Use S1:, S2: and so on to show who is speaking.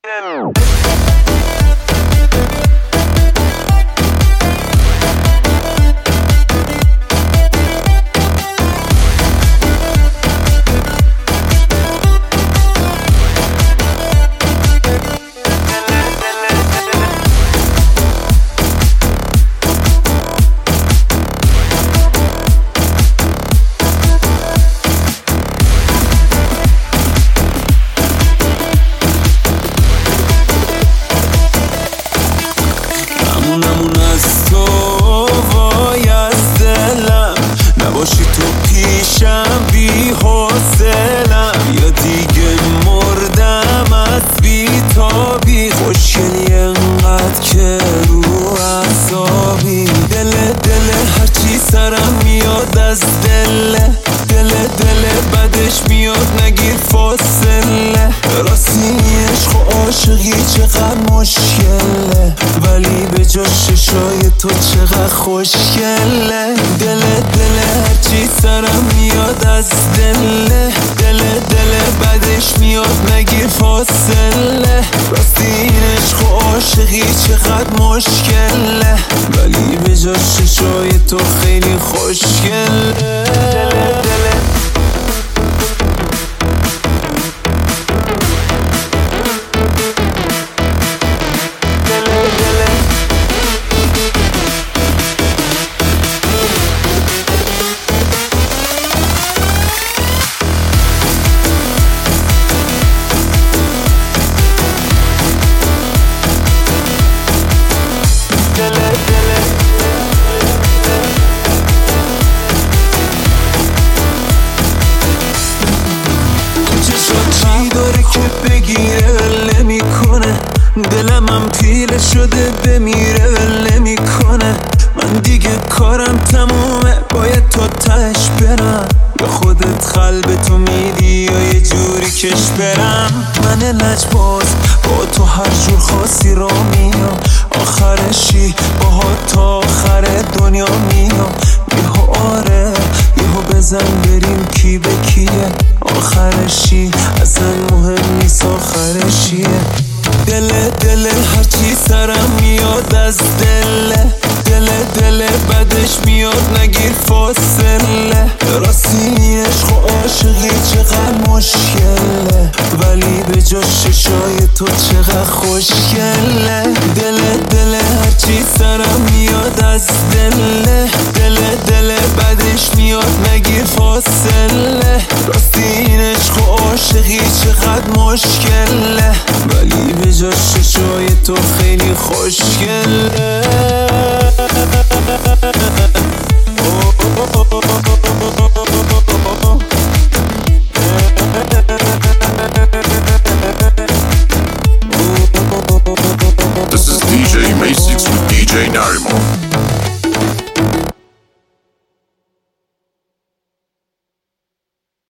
S1: نمون از تو وای از دلم، نباشی تو پیشم بی حوصلم، یا دیگه مردم از بی تابی، خوشگلی انقدر که رو اعصابی، دل هرچی سرم میاد از دل بدش میاد نگیر فاصله، راستی عشق و عاشقی چقدر مشکله، ولی به جا ششای تو چقدر خوشگله، دل هرچی سرم میاد از دل بدش میاد نگیر فاصله، راستی این عشق و عاشقی چقدر مشکله، ولی به جا ششای تو خیلی خوشگله. چی داره که بگیره ول نمیکنه، دلم هم پیله شده بمیره ول نمیکنه، من دیگه کارم تمومه باید تا تهش برم، یا خودت قلب تو میدی یا یه جوری کش برم، من لجباز با تو هر جور خاصی را میام، آخرشی باها تا آخر دنیا میام، یهو آره یهو بزن بریم کی به کیه، آخرشی اصلا مهم نیست آخرشیه، دل هرچی سرم میاد از دل بدش میاد نگیر فاصله، راستی عشق و عاشقی چقدر مشکله، ولی به جا ششای تو چقدر خوشگله، دل هرچی سرم میاد از دل بدش میاد نگیر فاصله، راستی این عشق و عاشقی چقدر مشکله، ولی به جا ششای تو خیلی خوشگله.
S2: This is DJ May6 with DJ Narimo.